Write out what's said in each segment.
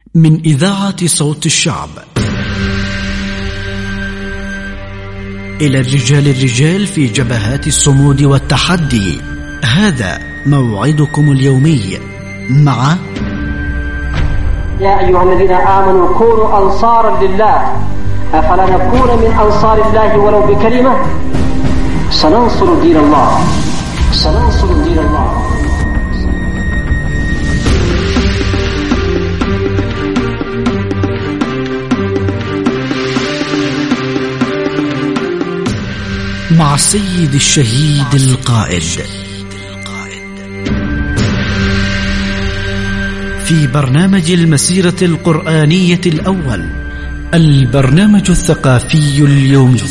من إذاعة صوت الشعب إلى الرجال في جبهات الصمود والتحدي. هذا موعدكم اليومي مع يا أيها الذين آمنوا كونوا أنصارا لله أفلا نكون من أنصار الله ولو بكلمة. سننصر دين الله، سننصر دين الله. مع السيد الشهيد القائد في برنامج المسيرة القرآنية الأول، البرنامج الثقافي اليومي.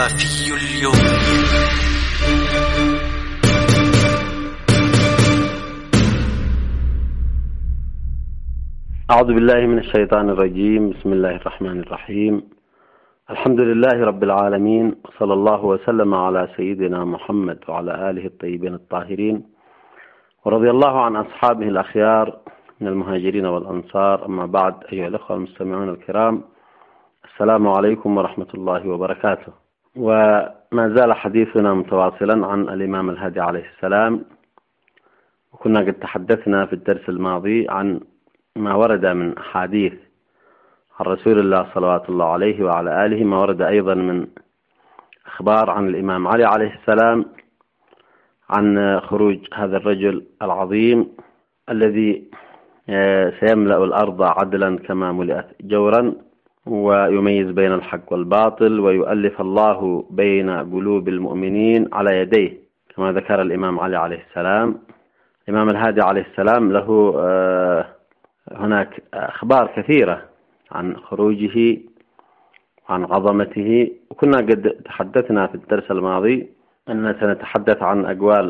أعوذ بالله من الشيطان الرجيم. بسم الله الرحمن الرحيم. الحمد لله رب العالمين، صلى الله وسلم على سيدنا محمد وعلى آله الطيبين الطاهرين، ورضي الله عن أصحابه الأخيار من المهاجرين والأنصار. أما بعد، أيها الأخوة المستمعون الكرام، السلام عليكم ورحمة الله وبركاته. وما زال حديثنا متواصلا عن الإمام الهادي عليه السلام، وكنا قد تحدثنا في الدرس الماضي عن ما ورد من أحاديث عن رسول الله صلوات الله عليه وعلى آله، ما ورد أيضا من أخبار عن الإمام علي عليه السلام عن خروج هذا الرجل العظيم الذي سيملأ الأرض عدلا كما ملئت جورا، ويميز بين الحق والباطل، ويؤلف الله بين قلوب المؤمنين على يديه كما ذكر الإمام علي عليه السلام. الإمام الهادي عليه السلام له هناك أخبار كثيرة عن خروجه وعن عظمته، وكنا قد تحدثنا في الدرس الماضي أننا سنتحدث عن أقوال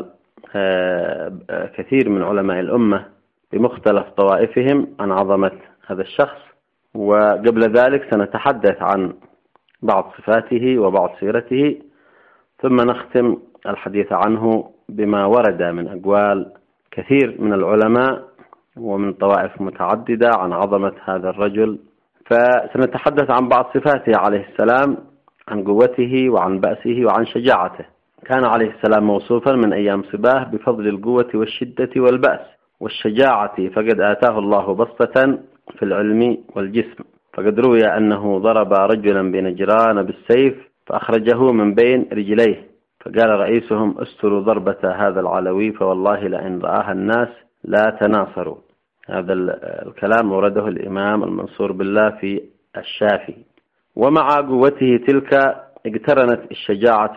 كثير من علماء الأمة بمختلف طوائفهم عن عظمة هذا الشخص، وقبل ذلك سنتحدث عن بعض صفاته وبعض سيرته، ثم نختم الحديث عنه بما ورد من أقوال كثير من العلماء ومن طوائف متعددة عن عظمة هذا الرجل. فسنتحدث عن بعض صفاته عليه السلام، عن قوته وعن بأسه وعن شجاعته. كان عليه السلام موصوفا من أيام صباه بفضل القوة والشدة والبأس والشجاعة، فقد آتاه الله بسطة في العلم والجسم، فقد روي أنه ضرب رجلا بنجران بالسيف فأخرجه من بين رجليه، فقال رئيسهم: استروا ضربة هذا العلوي فوالله لئن رآها الناس لا تناصروا. هذا الكلام ورده الإمام المنصور بالله في الشافي. ومع قوته تلك اقترنت الشجاعة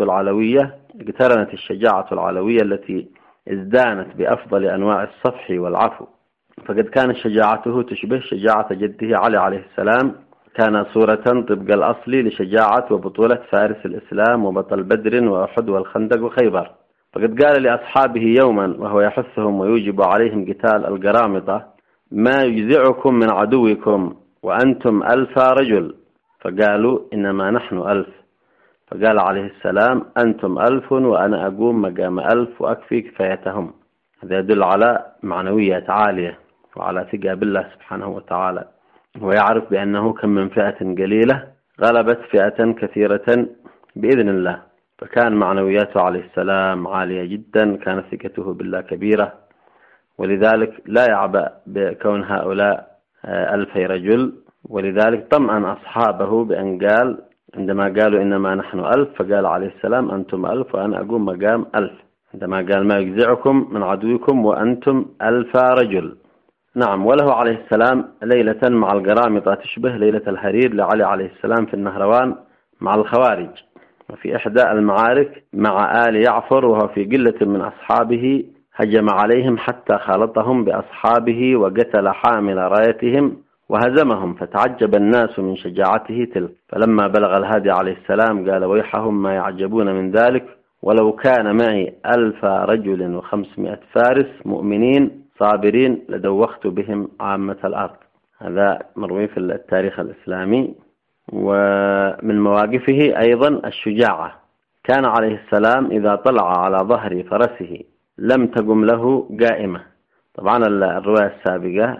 العلوية التي ازدانت بأفضل أنواع الصفح والعفو، فقد كانت شجاعته تشبه شجاعة جده علي عليه السلام، كان صورة طبق الأصل لشجاعة وبطولة فارس الإسلام وبطل بدر وأحد والخندق وخيبر. فقد قال لأصحابه يوما وهو يحثهم ويوجب عليهم قتال القرامطة: ما يجزعكم من عدوكم وأنتم 1000 رجل؟ فقالوا: إنما نحن 1000. فقال عليه السلام: أنتم 1000 وأنا أقوم مقام 1000 وأكفي كفايتهم. هذا يدل على معنويات عالية وعلى ثقة بالله سبحانه وتعالى، ويعرف بأنه كم من فئة قليلة غلبت فئة كثيرة بإذن الله. فكان معنوياته عليه السلام عالية جدا، كانت ثقته بالله كبيرة، ولذلك لا يعبأ بكون هؤلاء 1000 رجل. ولذلك طمأن أصحابه بأن قال، عندما قالوا إنما نحن 1000، فقال عليه السلام: أنتم 1000 وأنا أقوم مقام 1000. عندما قال: ما يجزعكم من عدوكم وأنتم 1000 رجل. نعم. وله عليه السلام ليلة مع القرامطة تشبه ليلة الحرير لعلي عليه السلام في النهروان مع الخوارج، وفي إحدى المعارك مع آل يعفر وهو في قلة من أصحابه هجم عليهم حتى خالطهم بأصحابه وقتل حامل رايتهم وهزمهم، فتعجب الناس من شجاعته تلك. فلما بلغ الهادي عليه السلام قال: ويحهم ما يعجبون من ذلك، ولو كان معي 1000 رجل و500 فارس مؤمنين صابرين لدوخت بهم عامة الأرض. هذا مروي في التاريخ الإسلامي. ومن مواقفه أيضا الشجاعة. كان عليه السلام إذا طلع على ظهر فرسه لم تقم له قائمة. طبعا الرواية السابقة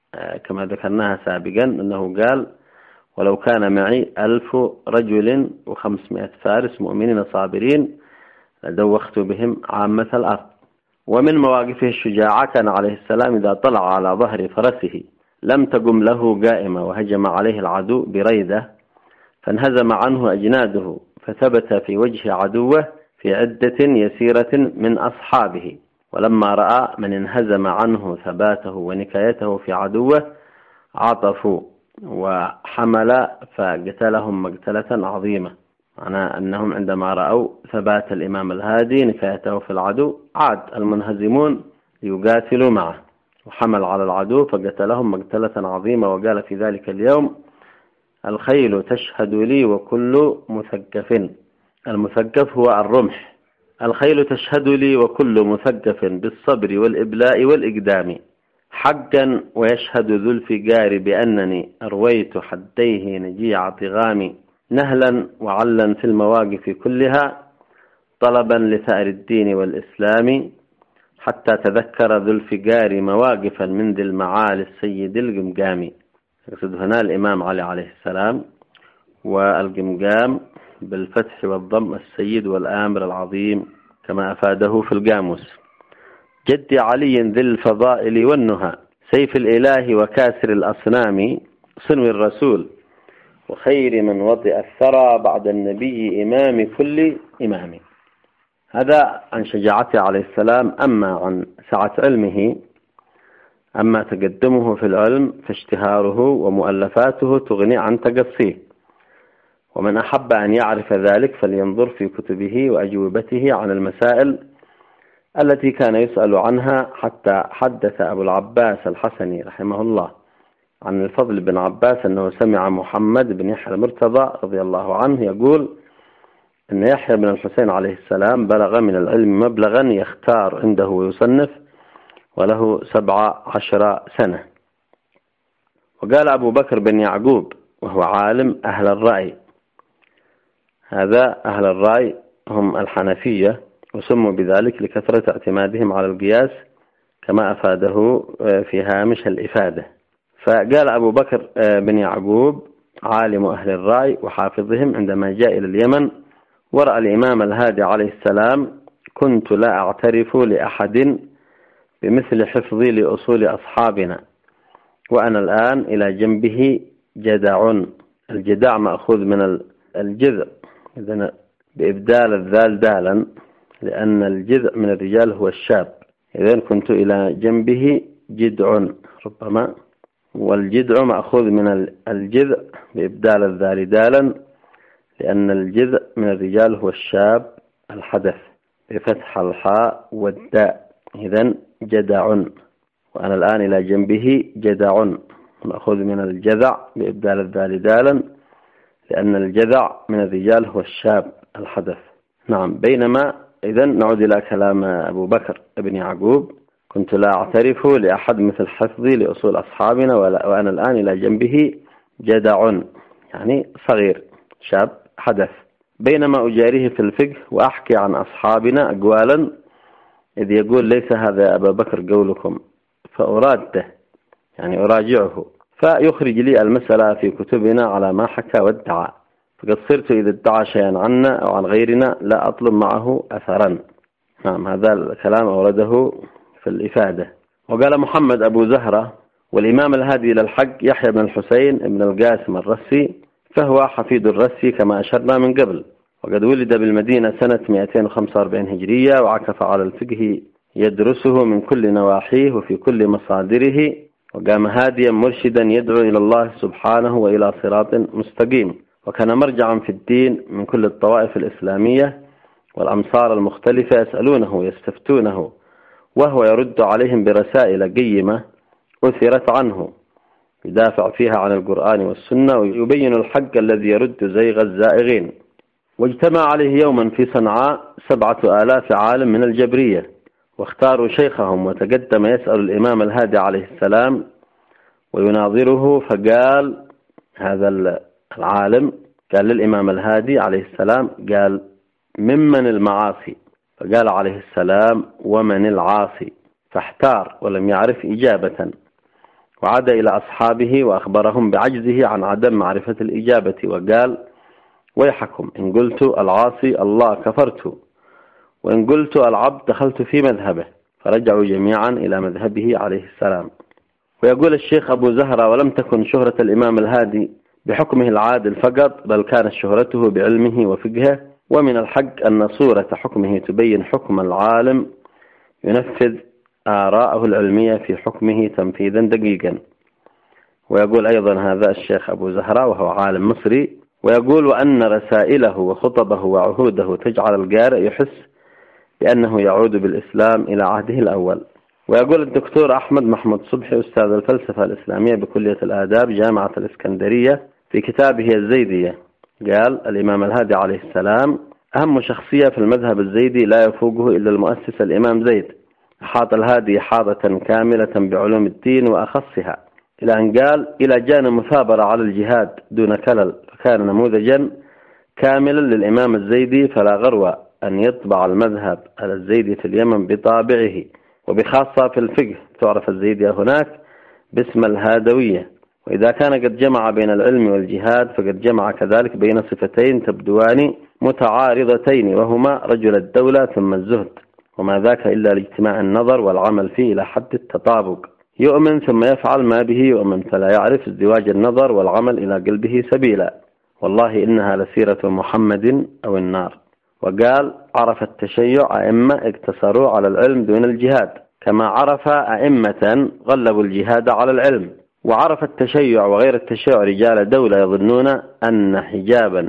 كما ذكرناها سابقا أنه قال: ولو كان معي 1000 رجل و500 فارس مؤمنين صابرين لدوخت بهم عامة الأرض. ومن مواقفه الشجاعة كان عليه السلام إذا طلع على ظهر فرسه لم تقم له قائمة وهجم عليه العدو بريدة فانهزم عنه أجناده فثبت في وجه عدوه في عدة يسيرة من أصحابه، ولما رأى من انهزم عنه ثباته ونكايته في عدوه عطفوا وحمل فقتلهم مقتلة عظيمة. معناه أنهم عندما رأوا ثبات الإمام الهادي نكايته في العدو عاد المنهزمون ليقاتلوا معه، وحمل على العدو فقتلهم مقتلة عظيمة. وقال في ذلك اليوم: الخيل تشهد لي وكل مثقف. المثقف هو الرمح. الخيل تشهد لي وكل مثقف بالصبر والإبلاء والإقدام حقا، ويشهد ذو الفقار بأنني أرويت حديه نجيع طغامي نهلا وعلا في المواقف كلها طلبا لثأر الدين والإسلام، حتى تذكر ذو الفقار مواقفا من ذي المعالي السيد القمقامي. يقصد هنا الإمام علي عليه السلام، والقمقام بالفتح والضم السيد والآمر العظيم كما أفاده في القاموس. جد علي ذي الفضائل والنهى سيف الإله وكاسر الأصنام صنو الرسول وخير من وطئ الثرى بعد النبي إمام كل إمام. هذا عن شجاعته عليه السلام. أما عن سعة علمه، أما تقدمه في العلم فاشتهاره ومؤلفاته تغني عن تقصيه، ومن أحب أن يعرف ذلك فلينظر في كتبه وأجوبته عن المسائل التي كان يسأل عنها. حتى حدث أبو العباس الحسني رحمه الله عن الفضل بن عباس أنه سمع محمد بن يحيى المرتضى رضي الله عنه يقول أن يحيى بن الحسين عليه السلام بلغ من العلم مبلغا يختار عنده ويصنف وله 17 سنة. وقال أبو بكر بن يعقوب وهو عالم أهل الرأي، هذا أهل الرأي هم الحنفية، وسموا بذلك لكثرة اعتمادهم على القياس كما أفاده في هامش الإفادة. فقال أبو بكر بن يعقوب عالم أهل الرأي وحافظهم عندما جاء إلى اليمن ورأى الإمام الهادي عليه السلام: كنت لا أعترف لأحد بمثل حفظي لأصول أصحابنا، وأنا الآن إلى جنبه جدع. الجدع مأخوذ من الجذع، إذن بإبدال الذال دالا، لأن الجذع من الرجال هو الشاب. إذن كنت إلى جنبه جدع ربما، والجدع مأخوذ من الجذع بإبدال الذال دالا، لأن الجذع من الرجال هو الشاب الحدث بفتح الحاء والداء. إذن جدع، وأنا الآن إلى جنبه جدع مأخوذ من الجذع بإبدال الذال دالا، لأن الجذع من الرجال هو الشاب الحدث. نعم. بينما إذن نعود إلى كلام أبو بكر بن يعقوب: كنت لا أعترف لأحد مثل حفظي لأصول أصحابنا، وأنا الآن إلى جنبه جدع، يعني صغير شاب حدث. بينما أجاريه في الفقه وأحكي عن أصحابنا أقوالا، إذ يقول: ليس هذا أبا بكر قولكم، فأراده يعني أراجعه، فيخرج لي المسألة في كتبنا على ما حكى وادعى، فقد صرت إذا ادعى شيئا عنا أو عن غيرنا لا أطلب معه أثرا. نعم. هذا الكلام أورده في الإفادة. وقال محمد أبو زهرة: والإمام الهادي إلى الحق يحيى بن الحسين بن القاسم الرسي، فهو حفيد الرسي كما أشرنا من قبل، وقد ولد بالمدينة سنة 245 هجرية، وعكف على الفقه يدرسه من كل نواحيه وفي كل مصادره، وقام هاديا مرشدا يدعو إلى الله سبحانه وإلى صراط مستقيم، وكان مرجعا في الدين من كل الطوائف الإسلامية والأمصار المختلفة يسألونه ويستفتونه، وهو يرد عليهم برسائل قيمة أثرت عنه يدافع فيها عن القرآن والسنة ويبين الحق الذي يرد زيغ الزائغين. واجتمع عليه يوما في صنعاء 7000 عالم من الجبرية، واختاروا شيخهم، وتقدم يسأل الإمام الهادي عليه السلام ويناظره، فقال هذا العالم قال للإمام الهادي عليه السلام، قال: ممن المعاصي؟ فقال عليه السلام: ومن العاصي؟ فاحتار ولم يعرف إجابة، وعاد إلى أصحابه وأخبرهم بعجزه عن عدم معرفة الإجابة، وقال: ويحكم إن قلت العاصي الله كفرت، وإن قلت العبد دخلت في مذهبه. فرجعوا جميعا إلى مذهبه عليه السلام. ويقول الشيخ أبو زهرة: ولم تكن شهرة الإمام الهادي بحكمه العادل فقط، بل كانت شهرته بعلمه وفقهه. ومن الحق أن صورة حكمه تبين حكم العالم ينفذ آراءه العلمية في حكمه تنفيذا دقيقا. ويقول أيضا هذا الشيخ أبو زهرة وهو عالم مصري، ويقول: وأن رسائله وخطبه وعهوده تجعل القارئ يحس بأنه يعود بالإسلام إلى عهده الأول. ويقول الدكتور أحمد محمود صبحي أستاذ الفلسفة الإسلامية بكلية الآداب جامعة الإسكندرية في كتابه الزيدية، قال: الإمام الهادي عليه السلام أهم شخصية في المذهب الزيدي لا يفوقه إلا المؤسس الإمام زيد. أحاط الهادي إحاطة كاملة بعلوم الدين وأخصها، إلى أن قال: إلى جانب مثابرة على الجهاد دون كلل، فكان نموذجا كاملا للإمام الزيدي. فلا غروة أن يطبع المذهب الزيدي في اليمن بطابعه، وبخاصة في الفقه تعرف الزيدية هناك باسم الهادوية. وإذا كان قد جمع بين العلم والجهاد فقد جمع كذلك بين صفتين تبدوان متعارضتين، وهما رجل الدولة ثم الزهد، وما ذاك إلا لاجتماع النظر والعمل فيه إلى حد التطابق. يؤمن ثم يفعل ما به يؤمن، فلا يعرف ازدواج النظر والعمل إلى قلبه سبيلا. والله إنها لسيرة محمد أو النار. وقال: عرف التشيع أئمة اقتصروا على العلم دون الجهاد، كما عرف أئمة غلبوا الجهاد على العلم. وعرف التشيع وغير التشيع رجال دولة يظنون أن حجابا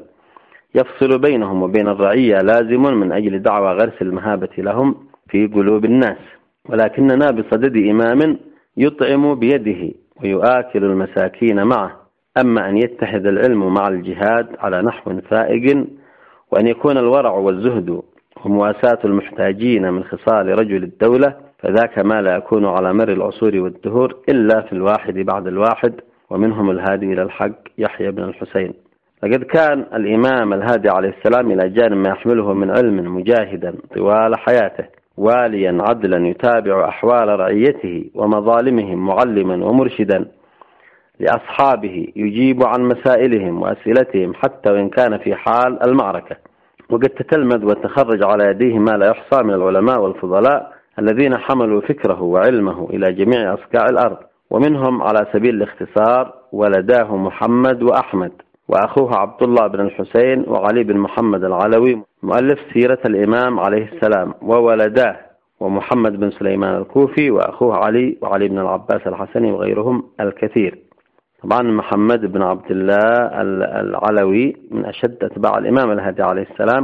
يفصل بينهم وبين الرعية لازم من أجل دعوى غرس المهابة لهم في قلوب الناس، ولكننا بصدد إمام يطعم بيده ويؤكل المساكين معه. أما أن يتحد العلم مع الجهاد على نحو فائق، وأن يكون الورع والزهد ومواساة المحتاجين من خصال رجل الدولة، فذاك ما لا يكون على مر العصور والدهور إلا في الواحد بعد الواحد، ومنهم الهادي إلى الحق يحيى بن الحسين. لقد كان الإمام الهادي عليه السلام إلى جانب ما يحمله من علم مجاهدا طوال حياته، واليا عدلا يتابع أحوال رعيته ومظالمهم، معلما ومرشدا لأصحابه، يجيب عن مسائلهم وأسئلتهم حتى وإن كان في حال المعركة. وقد تتلمذ وتخرج على يديه ما لا يحصى من العلماء والفضلاء الذين حملوا فكره وعلمه إلى جميع أصقاع الأرض. ومنهم على سبيل الاختصار ولداه محمد وأحمد، وأخوه عبد الله بن الحسين، وعلي بن محمد العلوي مؤلف سيرة الإمام عليه السلام، وولداه ومحمد بن سليمان الكوفي، وأخوه علي، وعلي بن العباس الحسني، وغيرهم الكثير. طبعا محمد بن عبد الله العلوي من أشد أتباع الإمام الهادي عليه السلام،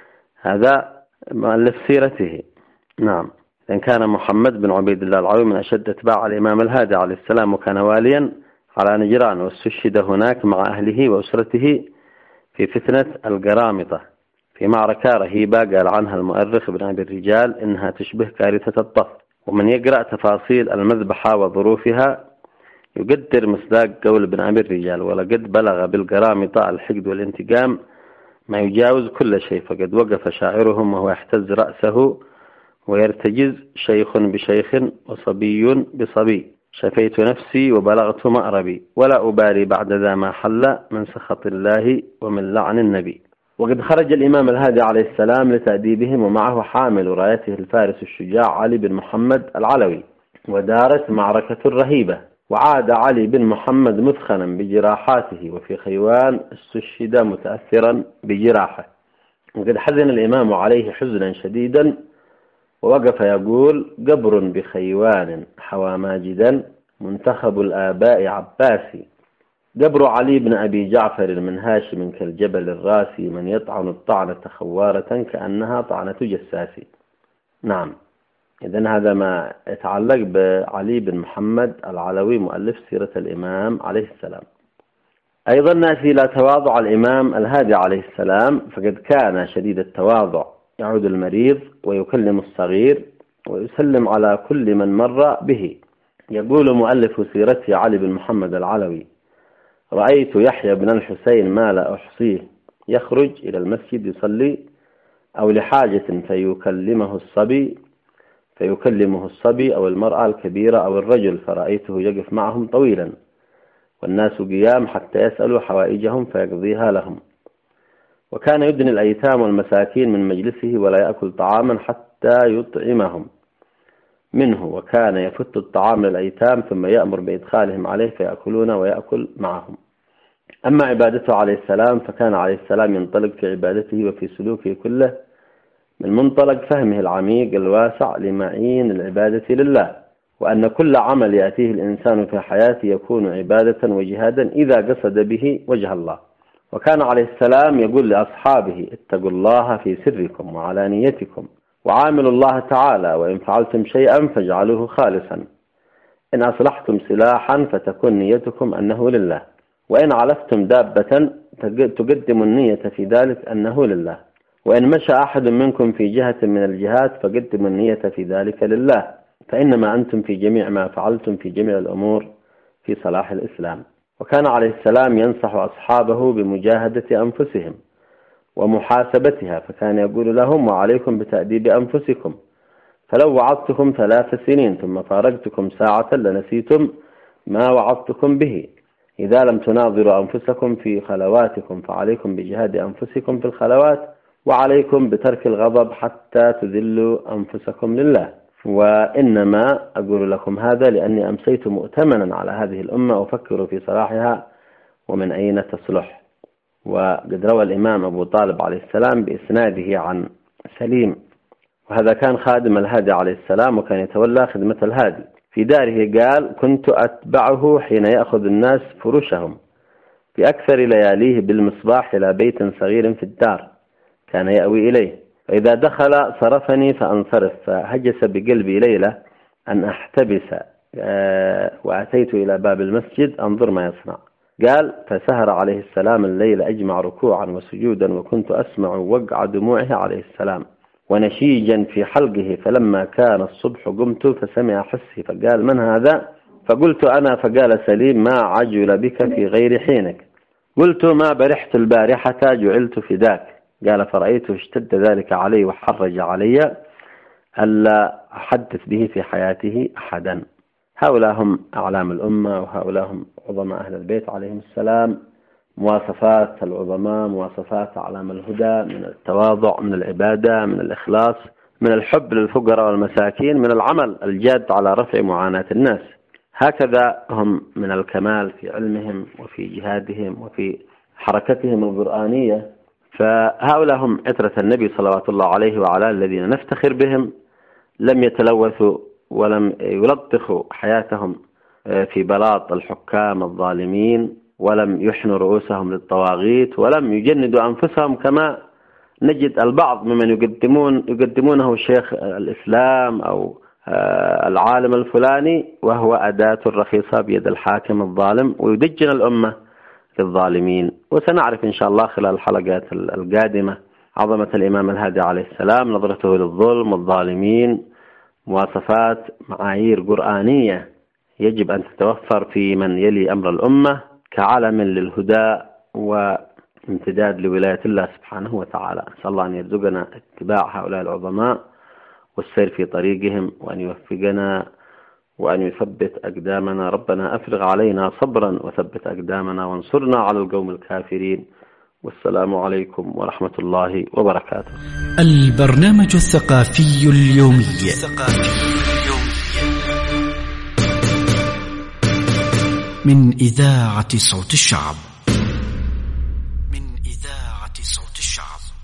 هذا مؤلف سيرته. نعم، لأن كان محمد بن عبيد الله العلوي من أشد أتباع الإمام الهادي عليه السلام، وكان واليا على نجران، واستشهد هناك مع أهله وأسرته في فتنة القرامطة في معركة رهيبة قال عنها المؤرخ ابن أبي الرجال إنها تشبه كارثة الطف. ومن يقرأ تفاصيل المذبحة وظروفها يقدر مصداق قول ابن أبي الرجال: ولقد بلغ بالقرامطة الحقد والانتقام ما يجاوز كل شيء، فقد وقف شاعرهم وهو يحتز رأسه ويرتجز، شيخ بشيخ وصبي بصبي، شفيت نفسي وبلغت مأربي، ولا أبالي بعد ذا ما حل من سخط الله ومن لعن النبي. وقد خرج الإمام الهادي عليه السلام لتأديبهم، ومعه حامل رايته الفارس الشجاع علي بن محمد العلوي، ودارت معركة رهيبة، وعاد علي بن محمد مثخنا بجراحاته، وفي خيوان استشهد متأثرا بجراحه. وقد حزن الإمام عليه حزنا شديدا، ووقف يقول: قبر بخيوان حوى ماجدا، منتخب الآباء عباسي، قبر علي بن أبي جعفر من هاشم كالجبل الراسي، من يطعن الطعنة خوارة كأنها طعنة جساسي. نعم، إذن هذا ما يتعلق بعلي بن محمد العلوي مؤلف سيرة الإمام عليه السلام. أيضا نأتي إلى تواضع الإمام الهادي عليه السلام، فقد كان شديد التواضع، يعود المريض ويكلم الصغير ويسلم على كل من مر به. يقول مؤلف سيرته علي بن محمد العلوي: رأيت يحيى بن الحسين ما لا أحصيه، يخرج إلى المسجد يصلي أو لحاجة فيكلمه الصبي، فيكلمه الصبي أو المرأة الكبيرة أو الرجل، فرأيته يقف معهم طويلا والناس قيام حتى يسألوا حوائجهم فيقضيها لهم. وكان يدني الأيتام والمساكين من مجلسه ولا يأكل طعاما حتى يطعمهم منه، وكان يفت الطعام للأيتام ثم يأمر بإدخالهم عليه فيأكلون ويأكل معهم. أما عبادته عليه السلام فكان عليه السلام ينطلق في عبادته وفي سلوكه كله من منطلق فهمه العميق الواسع لمعين العبادة لله، وأن كل عمل يأتيه الإنسان في حياته يكون عبادة وجهادا إذا قصد به وجه الله. وكان عليه السلام يقول لأصحابه: اتقوا الله في سركم وعلانيتكم وعاملوا الله تعالى، وإن فعلتم شيئا فاجعلوه خالصا، إن أصلحتم سلاحا فتكون نيتكم أنه لله، وإن علفتم دابة تقدموا النية في ذلك أنه لله، وإن مشى أحد منكم في جهة من الجهات فقدموا النية في ذلك لله، فإنما أنتم في جميع ما فعلتم في جميع الأمور في صلاح الإسلام. وكان عليه السلام ينصح أصحابه بمجاهدة أنفسهم ومحاسبتها، فكان يقول لهم: وعليكم بتأديب أنفسكم، فلو وعظتكم 3 سنين ثم فارقتكم ساعة لنسيتم ما وعظتكم به. إذا لم تناظروا أنفسكم في خلواتكم فعليكم بجهاد أنفسكم في الخلوات، وعليكم بترك الغضب حتى تذلوا أنفسكم لله. وإنما أقول لكم هذا لأني أمسيت مؤتمنا على هذه الأمة أفكر في صلاحها ومن أين تصلح. وقد روى الإمام أبو طالب عليه السلام بإسناده عن سليم، وهذا كان خادم الهادي عليه السلام وكان يتولى خدمة الهادي في داره، قال: كنت أتبعه حين يأخذ الناس فرشهم في أكثر لياليه بالمصباح إلى بيت صغير في الدار كان يأوي إليه، فإذا دخل صرفني فأنصرف، فهجس بقلبي ليلة أن أحتبس، وأتيت إلى باب المسجد أنظر ما يصنع. قال: فسهر عليه السلام الليل أجمع ركوعا وسجودا، وكنت أسمع وقع دموعه عليه السلام ونشيجا في حلقه، فلما كان الصبح قمت فسمع حسي فقال: من هذا؟ فقلت: أنا. فقال سليم: ما عجل بك في غير حينك؟ قلت: ما برحت البارحة جعلت فداك. قال: فرأيته اشتد ذلك علي وحرج علي ألا أحدث به في حياته أحدا. هؤلاء هم أعلام الأمة، وهؤلاء هم عظماء أهل البيت عليهم السلام. مواصفات العظماء، مواصفات أعلام الهدى، من التواضع، من العبادة، من الإخلاص، من الحب للفقراء والمساكين، من العمل الجاد على رفع معاناة الناس. هكذا هم من الكمال في علمهم وفي جهادهم وفي حركتهم القرآنية. فهؤلاء هم عترة النبي صلوات الله عليه وعلى الذين نفتخر بهم، لم يتلوثوا ولم يلطخوا حياتهم في بلاط الحكام الظالمين، ولم يحنوا رؤوسهم للطواغيت، ولم يجندوا أنفسهم كما نجد البعض ممن يقدمونه شيخ الإسلام أو العالم الفلاني، وهو أداة رخيصة بيد الحاكم الظالم، ويدجن الأمة للظالمين. وسنعرف إن شاء الله خلال الحلقات القادمة عظمة الإمام الهادي عليه السلام، نظرته للظلم والظالمين، مواصفات معايير قرآنية يجب أن تتوفر في من يلي أمر الأمة كعلم للهدى وامتداد لولاية الله سبحانه وتعالى. أسأل الله أن يرزقنا اتباع هؤلاء العظماء والسير في طريقهم، وأن يوفقنا وأن يثبت أقدامنا. ربنا أفرغ علينا صبرا وثبت أقدامنا وانصرنا على القوم الكافرين. والسلام عليكم ورحمة الله وبركاته. البرنامج الثقافي اليومي من إذاعة صوت الشعب.